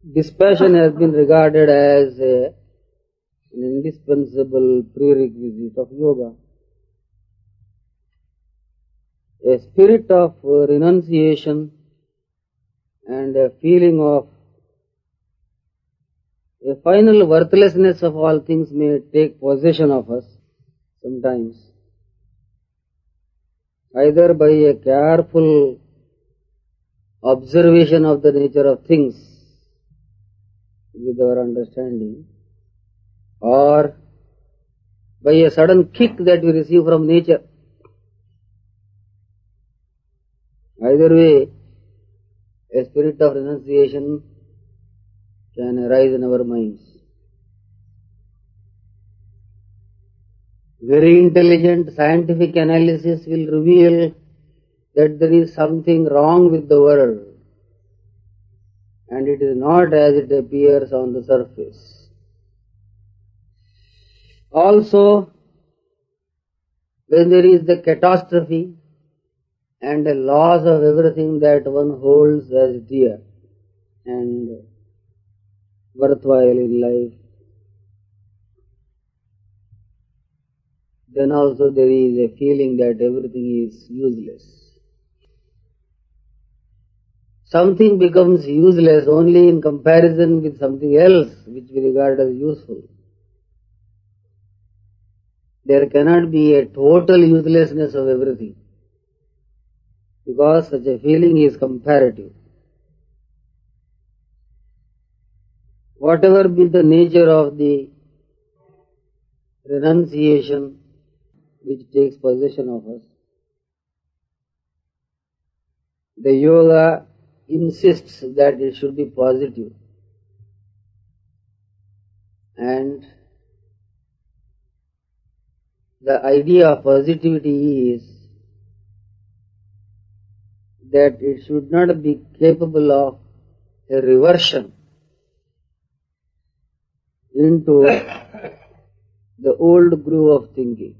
Dispassion has been regarded as an indispensable prerequisite of yoga. A spirit of renunciation and a feeling of a final worthlessness of all things may take possession of us sometimes, either by a careful observation of the nature of things with our understanding, or by a sudden kick that we receive from nature. Either way, a spirit of renunciation can arise in our minds. Very intelligent scientific analysis will reveal that there is something wrong with the world, and it is not as it appears on the surface. Also, when there is the catastrophe and a loss of everything that one holds as dear and worthwhile in life, then also there is a feeling that everything is useless. Something becomes useless only in comparison with something else which we regard as useful. There cannot be a total uselessness of everything, because such a feeling is comparative. Whatever be the nature of the renunciation which takes possession of us, the yoga insists that it should be positive, and the idea of positivity is that it should not be capable of a reversion into the old groove of thinking.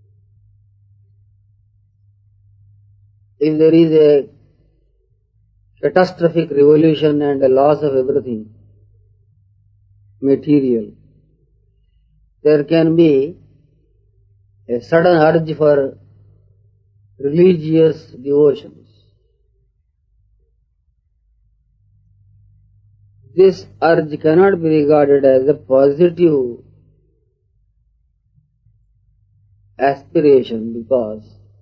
If there is a catastrophic revolution and a loss of everything material, there can be a sudden urge for religious devotions. This urge cannot be regarded as a positive aspiration, because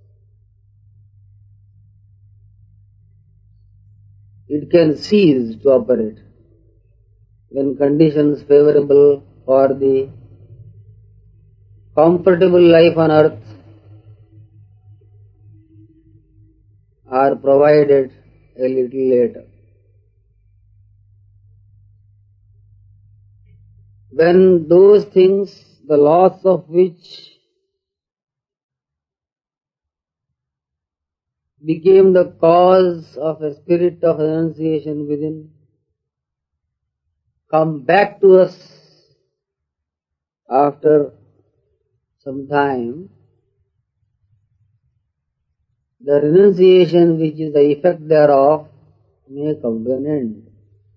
it can cease to operate when conditions favorable for the comfortable life on earth are provided a little later. When those things, the loss of which became the cause of a spirit of renunciation within, come back to us after some time, the renunciation which is the effect thereof may come to an end.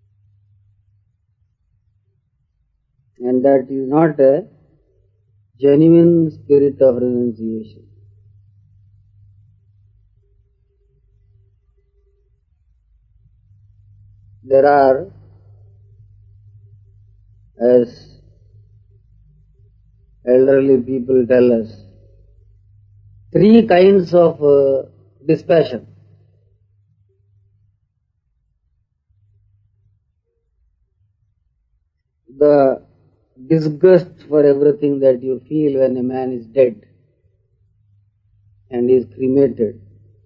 And that is not a genuine spirit of renunciation. There are, as elderly people tell us, three kinds of dispassion. The disgust for everything that you feel when a man is dead and is cremated.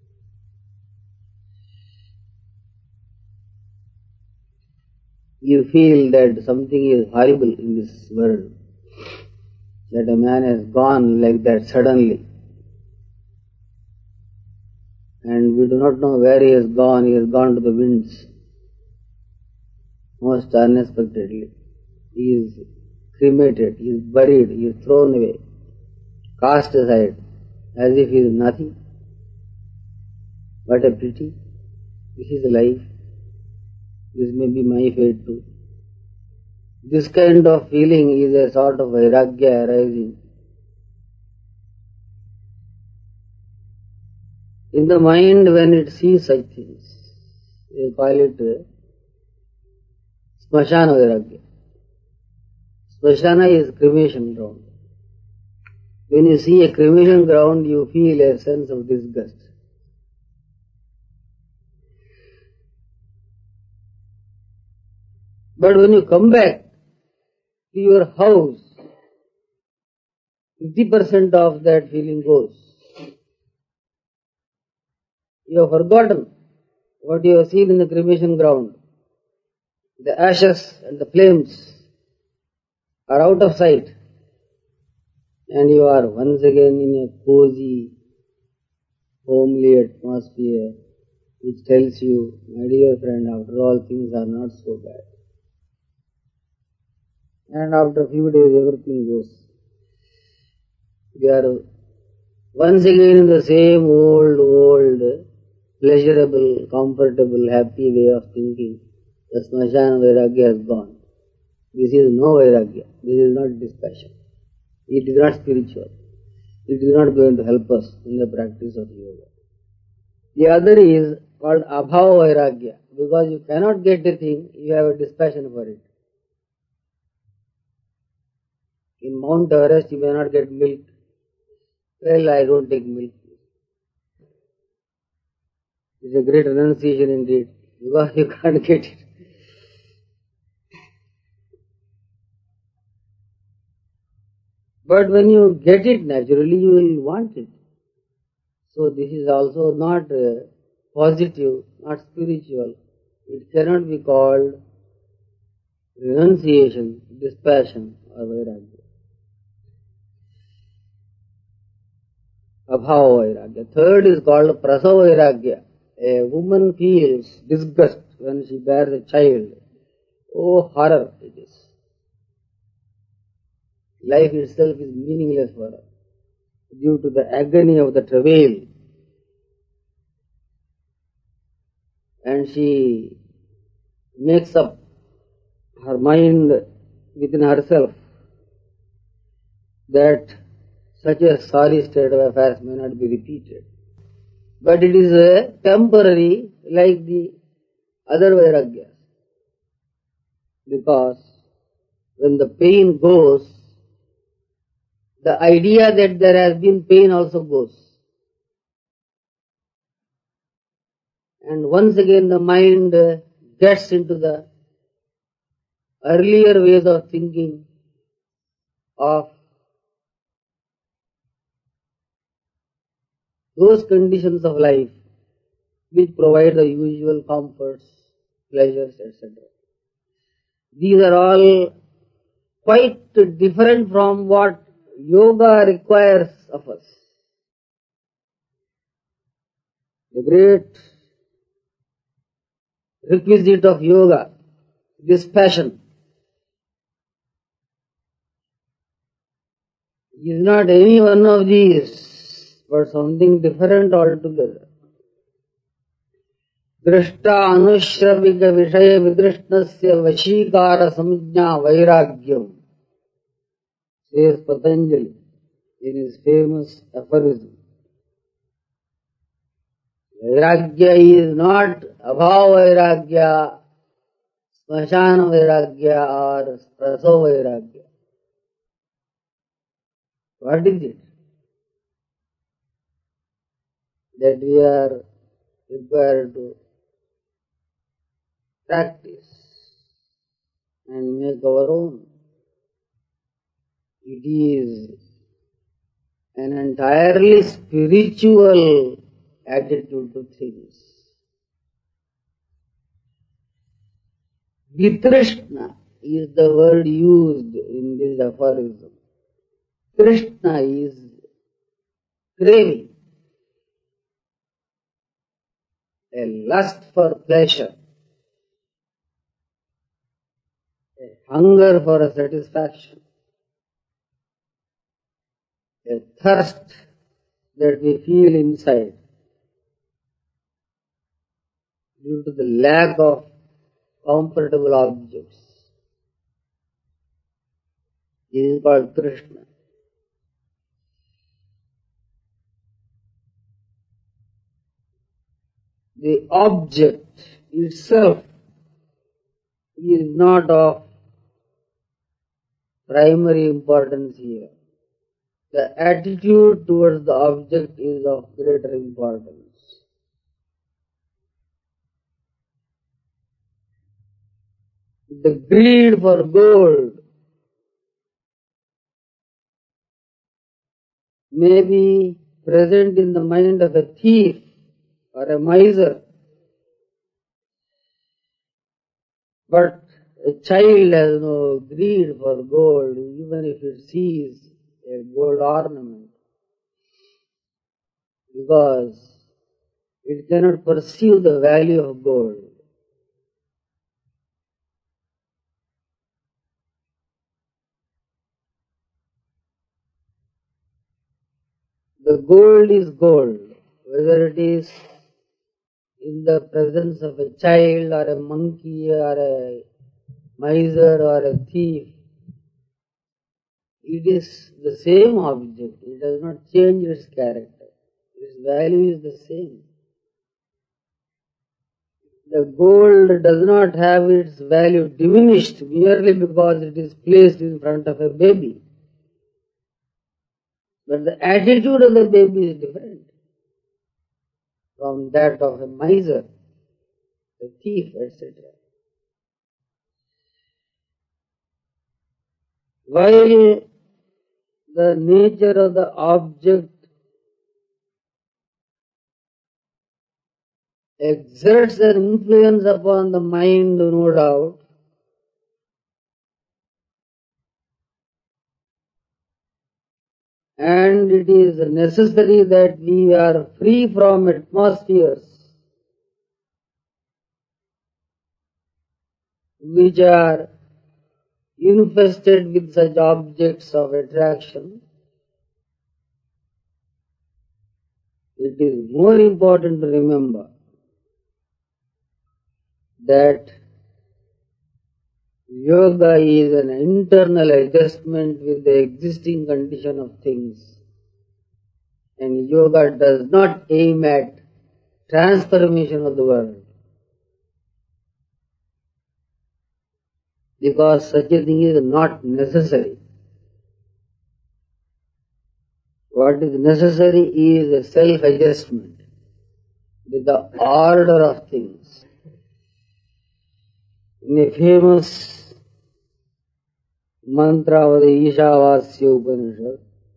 You feel that something is horrible in this world, that a man has gone like that suddenly, and we do not know where he has gone to the winds, most unexpectedly. He is cremated, he is buried, he is thrown away, cast aside, as if he is nothing. What a pity. This is life. This may be my fate too. This kind of feeling is a sort of vairagya arising. In the mind when it sees such things, they call it smashana vairagya. Smashana is cremation ground. When you see a cremation ground, you feel a sense of disgust. But when you come back to your house, 50% of that feeling goes. You have forgotten what you have seen in the cremation ground. The ashes and the flames are out of sight, and you are once again in a cozy, homely atmosphere which tells you, my dear friend, after all things are not so bad. And after a few days everything goes. We are once again in the same old, pleasurable, comfortable, happy way of thinking. The smashana vairagya has gone. This is no vairagya. This is not dispassion. It is not spiritual. It is not going to help us in the practice of yoga. The other is called abhava vairagya. Because you cannot get a thing, you have a dispassion for it. In Mount Everest, you may not get milk. Well, I don't take milk. It's a great renunciation indeed, because you can't get it. But when you get it naturally, you will want it. So this is also not positive, not spiritual. It cannot be called renunciation, dispassion or vairagya. Abhava vairagya. Third is called prasava vairagya. A woman feels disgust when she bears a child. Oh, horror it is. Life itself is meaningless for her due to the agony of the travail. And she makes up her mind within herself that such a sorry state of affairs may not be repeated. But it is a temporary like the other vairagyas. Because when the pain goes, the idea that there has been pain also goes. And once again the mind gets into the earlier ways of thinking of those conditions of life which provide the usual comforts, pleasures, etc. These are all quite different from what yoga requires of us. The great requisite of yoga, this passion, is not any one of these, but something different altogether. दृष्टा अनुश्रविक विषय विदृष्टस्य वशीकार संज्ञा वैराग्यम, says Patanjali in his famous aphorism. Vairagya is not abhava vairagya, smashana vairagya or prasava vairagya. What is it? That we are required to practice and make our own. It is an entirely spiritual attitude to things. Vitrishna is the word used in this aphorism. Krishna is craving, a lust for pleasure, a hunger for a satisfaction, a thirst that we feel inside due to the lack of comfortable objects. This is called Krishna. The object itself is not of primary importance here. The attitude towards the object is of greater importance. The greed for gold may be present in the mind of a thief or a miser, but a child has no greed for gold, even if it sees a gold ornament, because it cannot perceive the value of gold. The gold is gold, whether it is in the presence of a child or a monkey or a miser or a thief. It is the same object. It does not change its character. Its value is the same. The gold does not have its value diminished merely because it is placed in front of a baby. But the attitude of the baby is different from that of a miser, a thief, etc. While the nature of the object exerts an influence upon the mind, no doubt, and it is necessary that we are free from atmospheres which are infested with such objects of attraction. It is more important to remember that yoga is an internal adjustment with the existing condition of things, and yoga does not aim at transformation of the world, because such a thing is not necessary. What is necessary is a self-adjustment with the order of things. In a famous mantra of the Ishavasya Upanishad,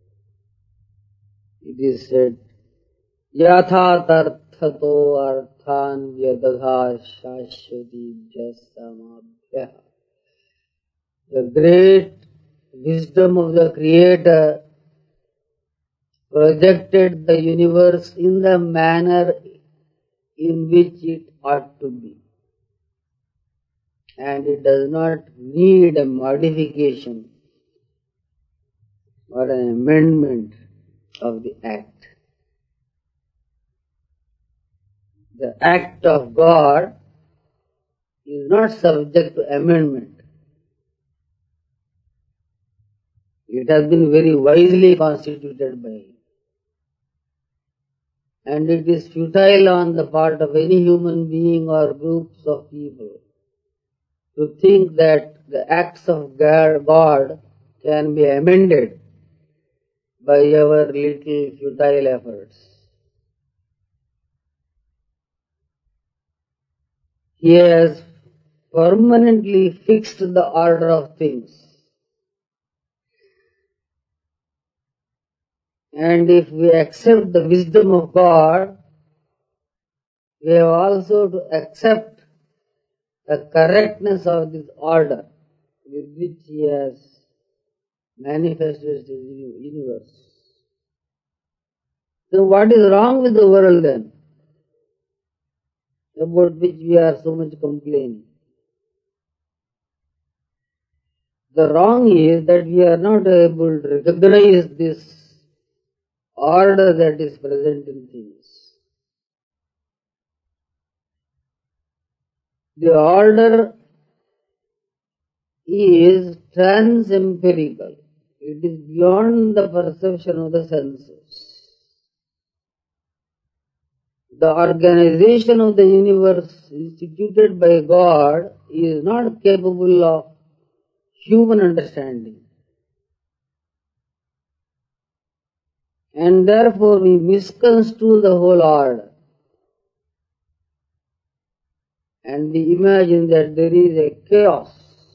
it is said, Yatha tarthato arthan vyadadha shashvatibhya samabhya. The great wisdom of the Creator projected the universe in the manner in which it ought to be, and it does not need a modification or an amendment of the act. The act of God is not subject to amendment. It has been very wisely constituted by Him. And it is futile on the part of any human being or groups of people to think that the acts of God can be amended by our little futile efforts. He has permanently fixed the order of things. And if we accept the wisdom of God, we have also to accept the correctness of this order with which He has manifested His universe. So what is wrong with the world then, about which we are so much complaining? The wrong is that we are not able to recognize this order that is present in things. The order is trans-empirical. It is beyond the perception of the senses. The organization of the universe instituted by God is not capable of human understanding. And therefore we misconstrue the whole order. And we imagine that there is a chaos.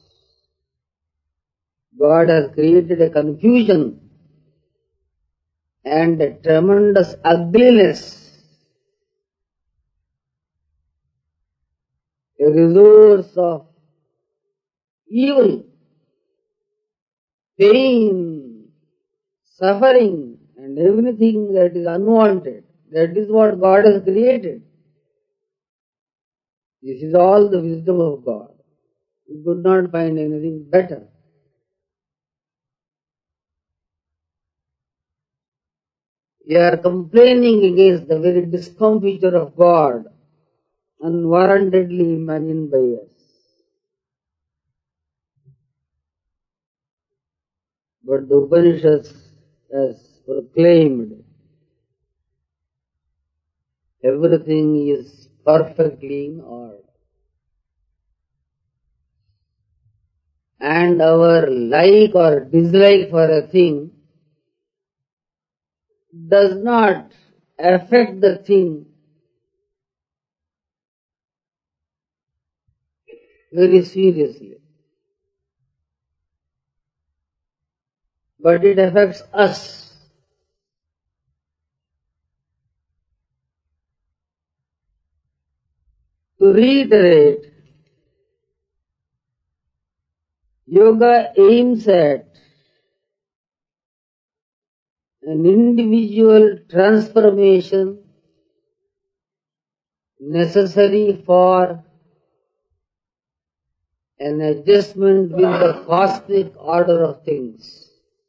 God has created a confusion and a tremendous ugliness, a resource of evil, pain, suffering, and everything that is unwanted. That is what God has created. This is all the wisdom of God. We could not find anything better. We are complaining against the very discomfiture of God, unwarrantedly imagined by us. But the Upanishads has proclaimed everything is perfectly in order. And our like or dislike for a thing does not affect the thing very seriously. But it affects us. To reiterate, yoga aims at an individual transformation necessary for an adjustment with the cosmic order of things.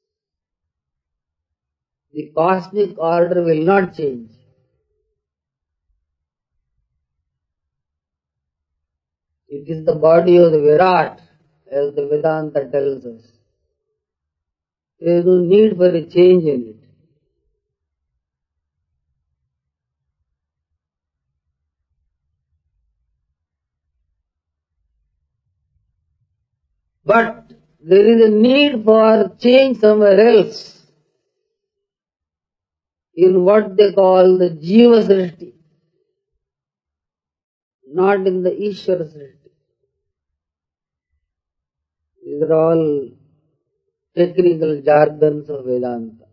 The cosmic order will not change. It is the body of the Virat, as the Vedanta tells us. There is no need for a change in it. But there is a need for change somewhere else, in what they call the Jiva Srishti, not in the Ishvara Srishti. These are all technical jargons of Vedanta.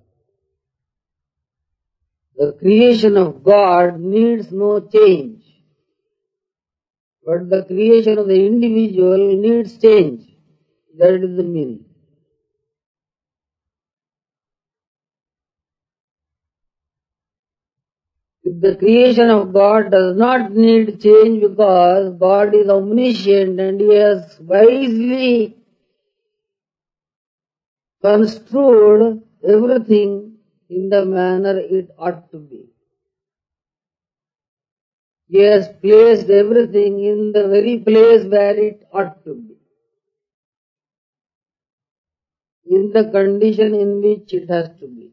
The creation of God needs no change, but the creation of the individual needs change. That is the meaning. The creation of God does not need change because God is omniscient and He has wisely construed everything in the manner it ought to be. He has placed everything in the very place where it ought to be, in the condition in which it has to be.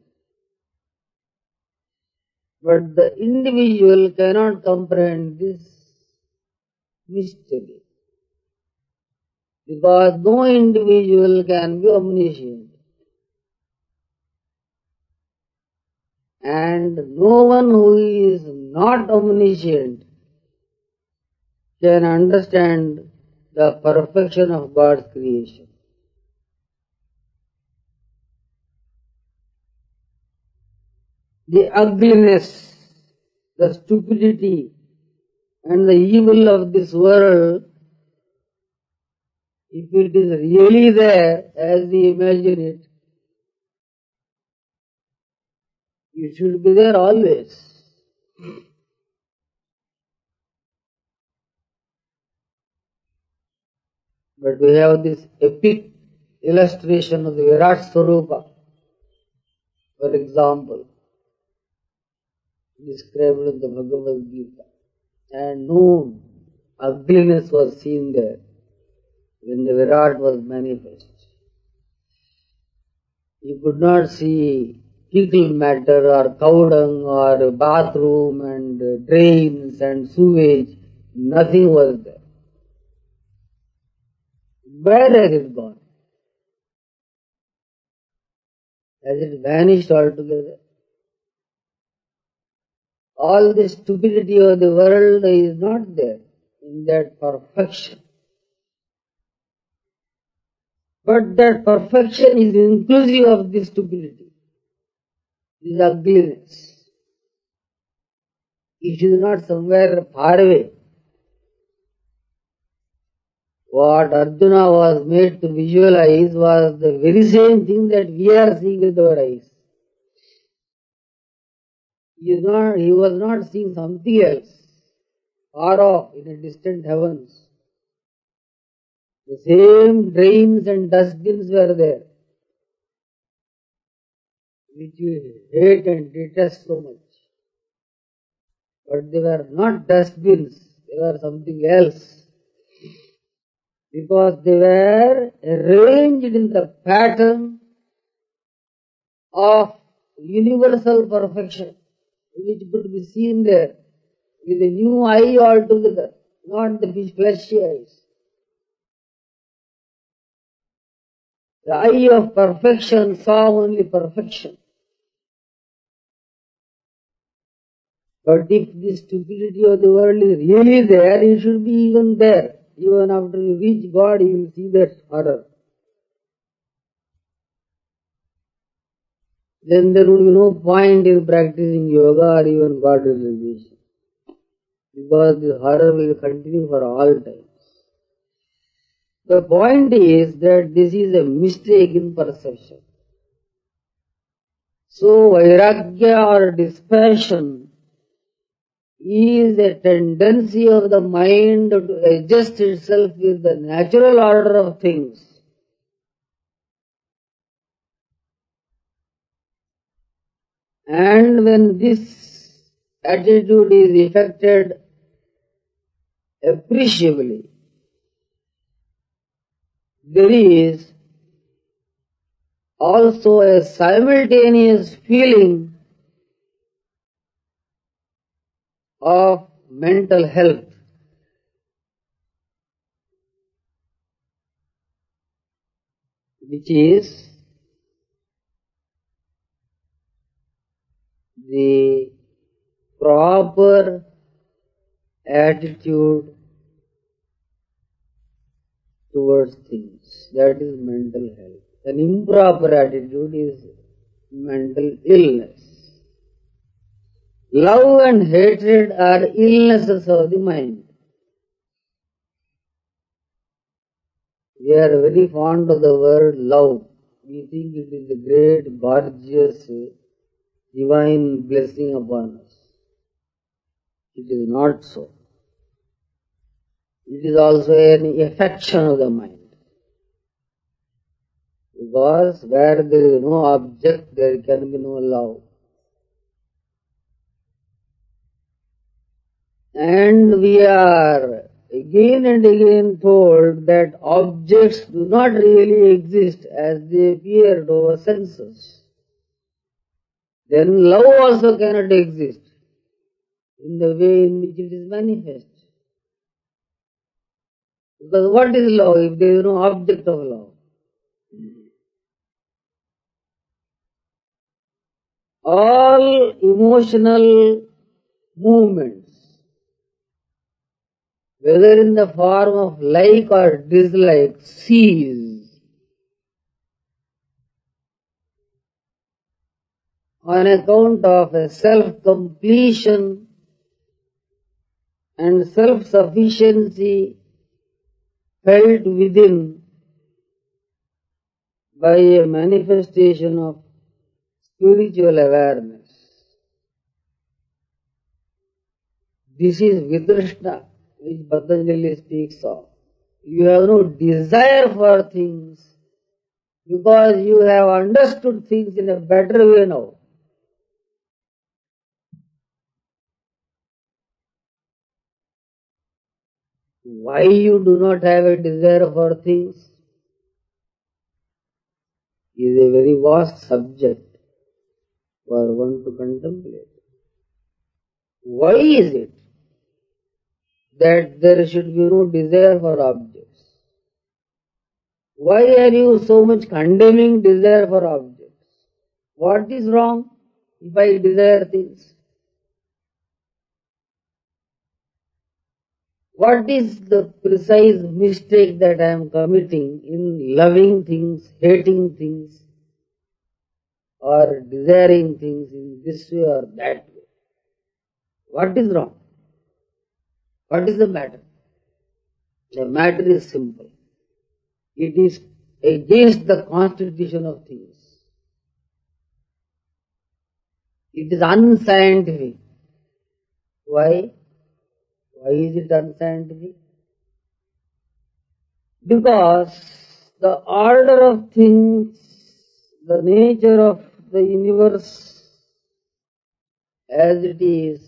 But the individual cannot comprehend this mystery, because no individual can be omniscient. And no one who is not omniscient can understand the perfection of God's creation. The ugliness, the stupidity, and the evil of this world, if it is really there as we imagine it, it should be there always. But we have this epic illustration of the Virat Swarupa, for example, described in the Bhagavad Gita, and no ugliness was seen there when the Virat was manifest. You could not see fecal matter or cow dung or bathroom and drains and sewage. Nothing was there. Where has it gone? Has it vanished altogether? All the stupidity of the world is not there in that perfection. But that perfection is inclusive of this stupidity, this ugliness. It is not somewhere far away. What Arjuna was made to visualize was the very same thing that we are seeing with our eyes. He was not seeing something else, far off in a distant heavens. The same drains and dustbins were there, which we hate and detest so much. But they were not dustbins, they were something else. Because they were arranged in the pattern of universal perfection, which could be seen there with a new eye altogether, not the fleshy eyes. The eye of perfection saw only perfection. But if the stupidity of the world is really there, it should be even there. Even after you reach God, you will see that horror. Then there would be no point in practicing yoga or even God realization. Because this horror will continue for all times. The point is that this is a mistake in perception. So vairagya or dispassion is a tendency of the mind to adjust itself with the natural order of things. And when this attitude is effected appreciably, there is also a simultaneous feeling of mental health. Which is the proper attitude towards things. That is mental health. An improper attitude is mental illness. Love and hatred are illnesses of the mind. We are very fond of the word love. We think it is a great, gorgeous, divine blessing upon us. It is not so. It is also an affection of the mind. Because where there is no object, there can be no love. And we are again and again told that objects do not really exist as they appear to our senses. Then love also cannot exist in the way in which it is manifest. Because what is love if there is no object of love? All emotional movements, whether in the form of like or dislike, cease on account of a self-completion and self-sufficiency felt within by a manifestation of spiritual awareness. This is Vitrishna, which Patanjali speaks of. You have no desire for things because you have understood things in a better way now. Why you do not have a desire for things? is a very vast subject for one to contemplate. Why is it that there should be no desire for objects? Why are you so much condemning desire for objects? What is wrong if I desire things? What is the precise mistake that I am committing in loving things, hating things, or desiring things in this way or that way? What is wrong? What is the matter? The matter is simple. It is against the constitution of things. It is unscientific. Why? Why is it unscientific? Because the order of things, the nature of the universe as it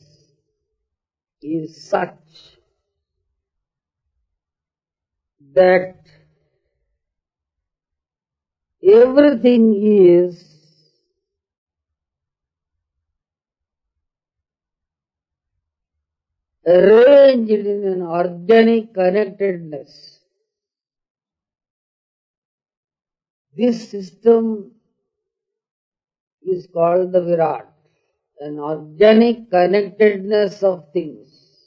is such that everything is arranged in an organic connectedness. This system is called the Virat, an organic connectedness of things.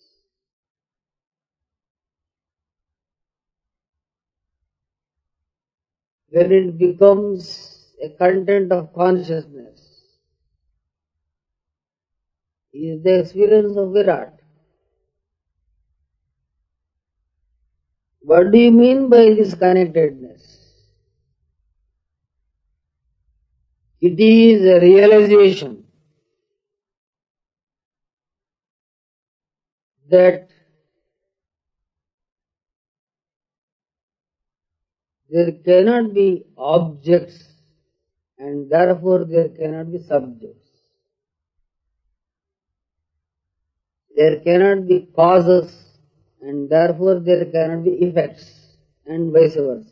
When it becomes a content of consciousness, is the experience of Virat. What do you mean by this connectedness? It is a realization that there cannot be objects and therefore there cannot be subjects. There cannot be causes and therefore there cannot be effects, and vice versa.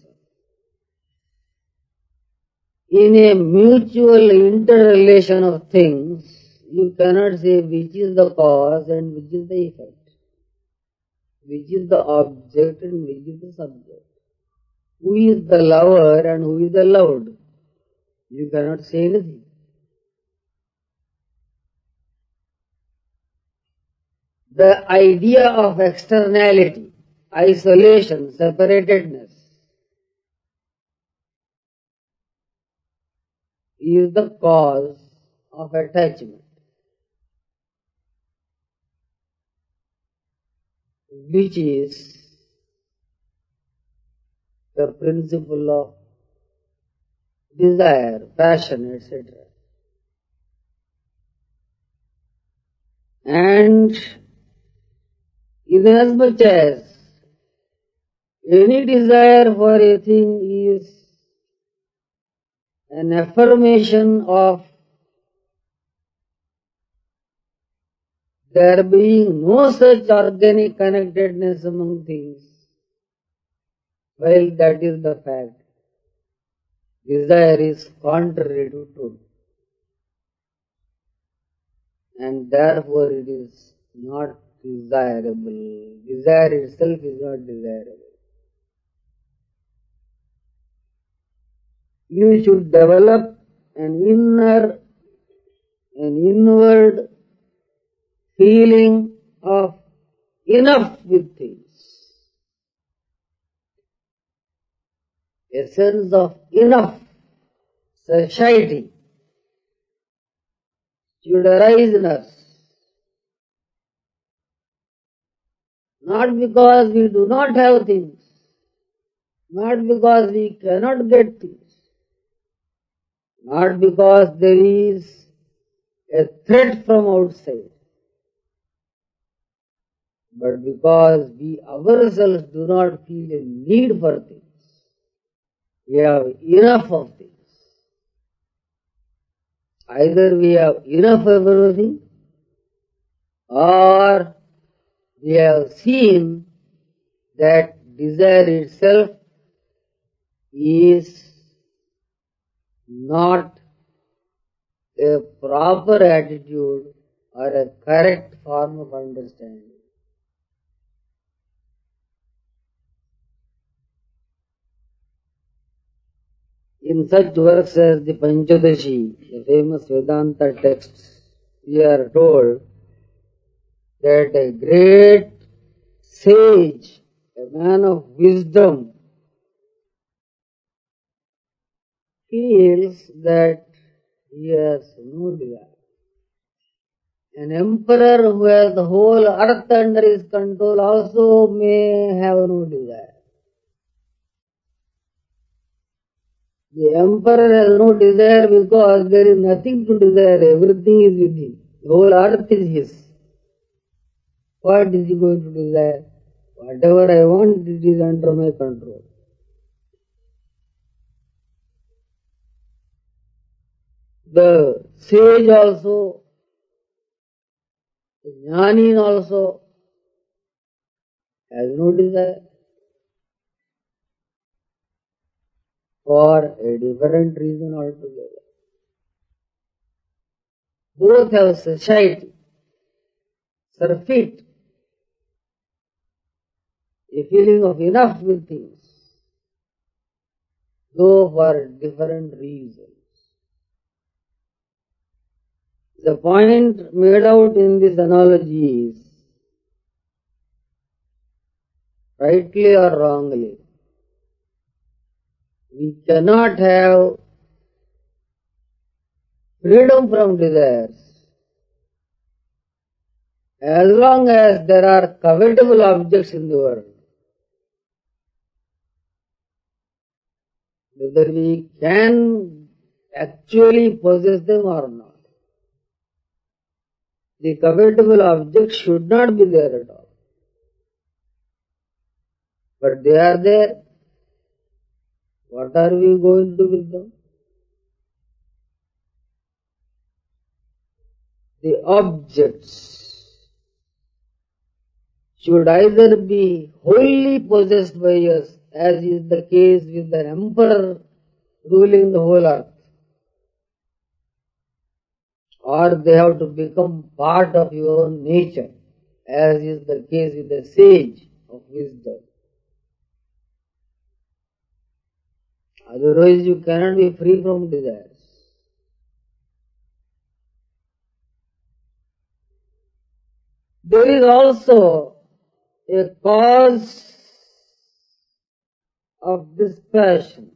In a mutual interrelation of things, you cannot say which is the cause and which is the effect, which is the object and which is the subject, who is the lover and who is the loved. You cannot say anything. The idea of externality, isolation, separatedness is the cause of attachment, which is the principle of desire, passion, etc. And inasmuch as any desire for a thing is an affirmation of there being no such organic connectedness among things, well, that is the fact. Desire is contrary to truth, and therefore it is not desirable. Desire itself is not desirable. You should develop an inward feeling of enough with things, a sense of enough, satiety should arise in us. Not because we do not have things, not because we cannot get things, not because there is a threat from outside, but because we ourselves do not feel a need for things. We have enough of things. Either we have enough of everything, or we have seen that desire itself is not a proper attitude or a correct form of understanding. In such works as the Panchadashi, the famous Vedanta texts, we are told that a great sage, a man of wisdom, feels that he has no desire. An emperor who has the whole earth under his control also may have no desire. The emperor has no desire because there is nothing to desire, everything is with him. The whole earth is his. What is he going to desire? Whatever I want, it is under my control. The sage also, the jnani also has no desire for a different reason altogether. Both have satiety, surfeit, a feeling of enough with things, though for different reasons. The point made out in this analogy is, rightly or wrongly, we cannot have freedom from desires as long as there are covetable objects in the world. Whether we can actually possess them or not. The covetable objects should not be there at all. But they are there. What are we going to do with them? The objects should either be wholly possessed by us, as is the case with the emperor ruling the whole earth, or they have to become part of your own nature, as is the case with the sage of wisdom. Otherwise you cannot be free from desires. There is also a cause of this passion,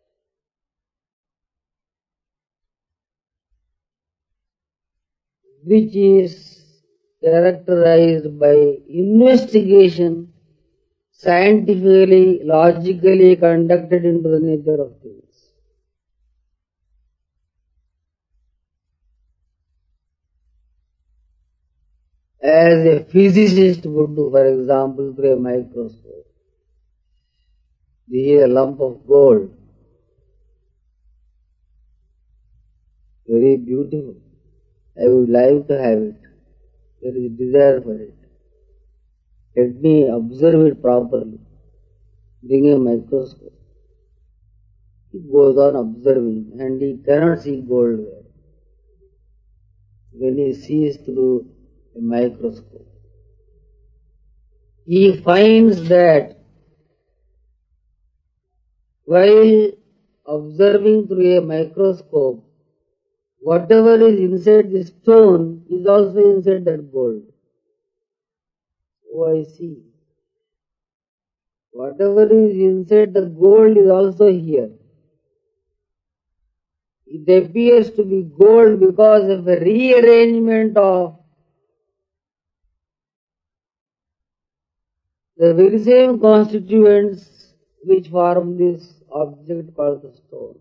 which is characterized by investigation, scientifically, logically conducted into the nature of things. As a physicist would do, for example, through a microscope. This is a lump of gold, very beautiful. I would like to have it. There is desire for it. Let me observe it properly. Bring a microscope. He goes on observing and he cannot see gold there. When he sees through a microscope, he finds that while observing through a microscope, whatever is inside the stone is also inside that gold. Oh, I see. Whatever is inside the gold is also here. It appears to be gold because of a rearrangement of the very same constituents which form this object called the stone.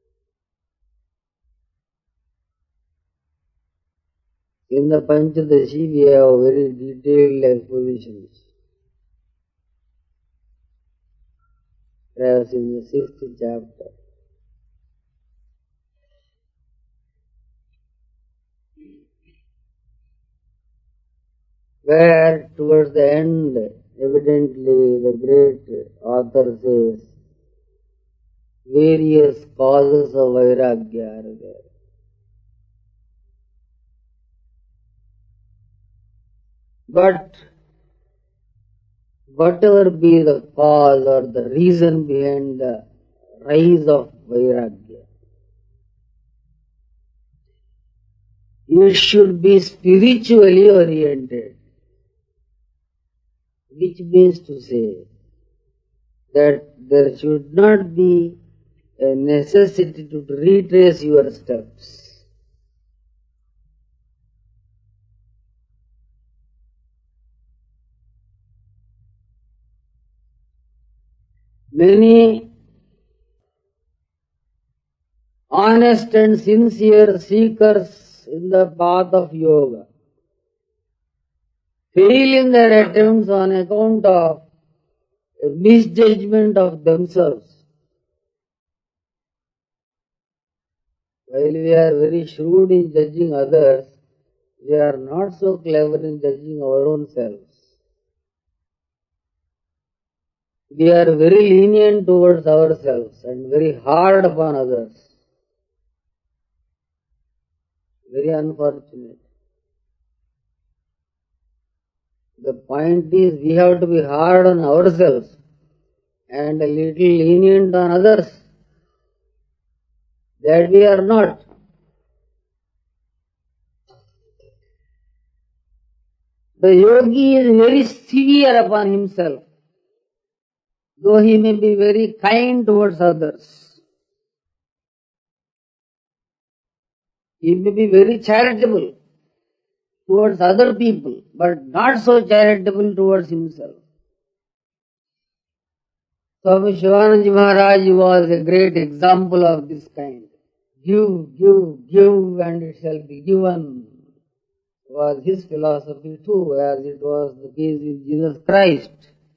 In the Panchadashi we have very detailed expositions. Perhaps in the 6th chapter. Where towards the end, evidently the great author says various causes of vairagya are there. But whatever be the cause or the reason behind the rise of vairagya, it should be spiritually oriented, which means to say that there should not be a necessity to retrace your steps. Many honest and sincere seekers in the path of yoga fail in their attempts on account of a misjudgment of themselves. While we are very shrewd in judging others, we are not so clever in judging our own selves. We are very lenient towards ourselves and very hard upon others. Very unfortunate. The point is, we have to be hard on ourselves and a little lenient on others. That we are not. The yogi is very severe upon himself, though he may be very kind towards others. He may be very charitable towards other people, but not so charitable towards himself. Swami Shivananda Maharaj was a great example of this kind. Give, give, give, and it shall be given was his philosophy too, as it was the case with Jesus Christ.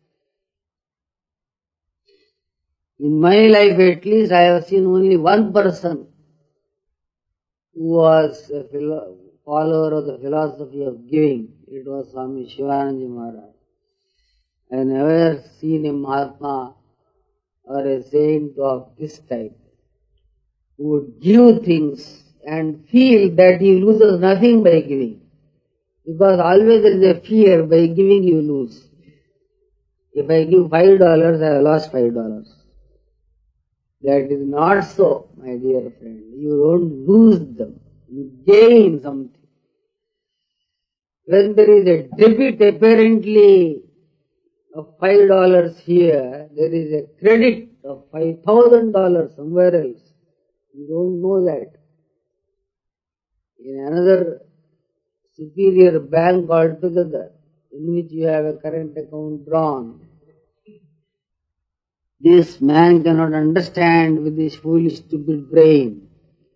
In my life at least, I have seen only one person who was a follower of the philosophy of giving. It was Swami Shivananda Maharaj. I never seen a Mahatma or a saint of this type who would give things and feel that he loses nothing by giving. Because always there is a fear, by giving you lose. If I give $5, I have lost $5. That is not so, my dear friend. You don't lose them. You gain something. When there is a debit apparently of $5 here, there is a credit of $5,000 somewhere else. You don't know that. In another superior bank altogether, in which you have a current account drawn, this man cannot understand with his foolish stupid brain.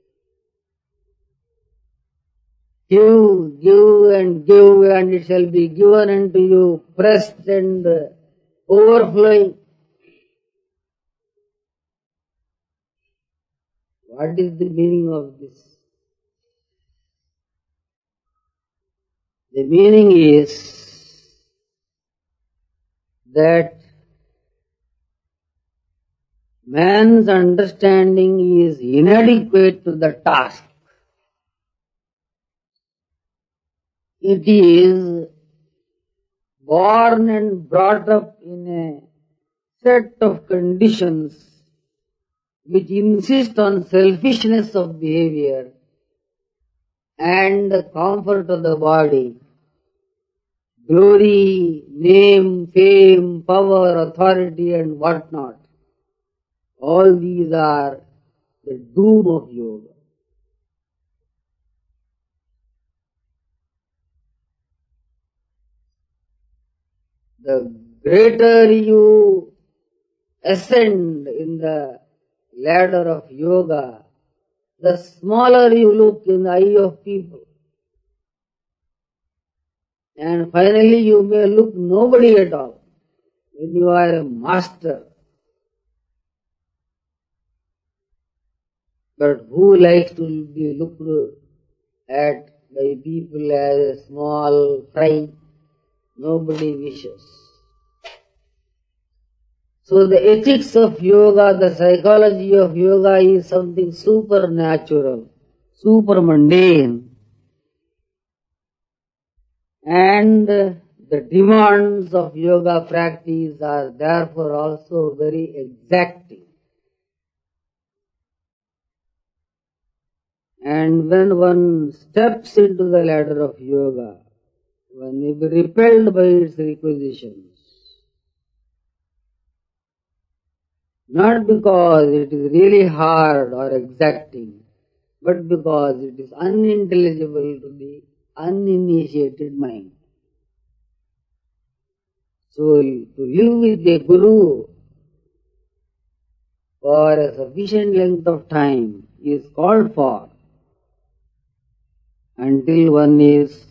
Give, give and it shall be given unto you, pressed and overflowing. What is the meaning of this? The meaning is that man's understanding is inadequate to the task. It is born and brought up in a set of conditions which insist on selfishness of behavior and the comfort of the body, glory, name, fame, power, authority and whatnot. All these are the doom of yoga. The greater you ascend in the ladder of yoga, the smaller you look in the eye of people. And finally you may look nobody at all when you are a master. But who likes to be looked at by people as a small fry? Nobody wishes. So the ethics of yoga, the psychology of yoga is something supernatural, super mundane. And the demands of yoga practice are therefore also very exacting. And when one steps into the ladder of yoga, one may be repelled by its requisitions. Not because it is really hard or exacting, but because it is unintelligible to the uninitiated mind. So to live with a guru for a sufficient length of time is called for until one is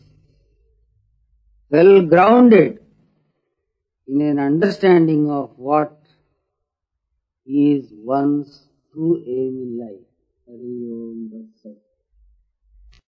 well grounded in an understanding of what is one's true aim in life. Hari Om.